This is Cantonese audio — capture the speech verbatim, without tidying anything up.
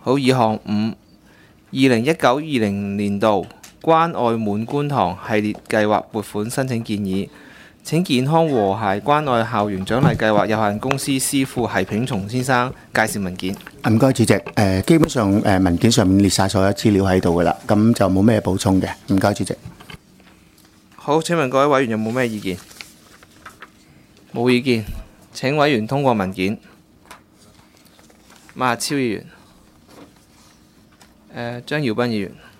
好，以項五二零一九二零年度關愛滿觀塘系列計劃撥款申請建議。請健康和諧關愛校園獎勵計劃有限公司師傅係炳松先生介紹文件。 唔該，主席。誒，基本上誒文件上面列晒所有資料喺度噶啦，咁就冇咩補充嘅。唔該，主席。 好，請問各位委員有冇咩意見？冇意見。請委員通過文件。馬超議員。誒，張耀斌議員。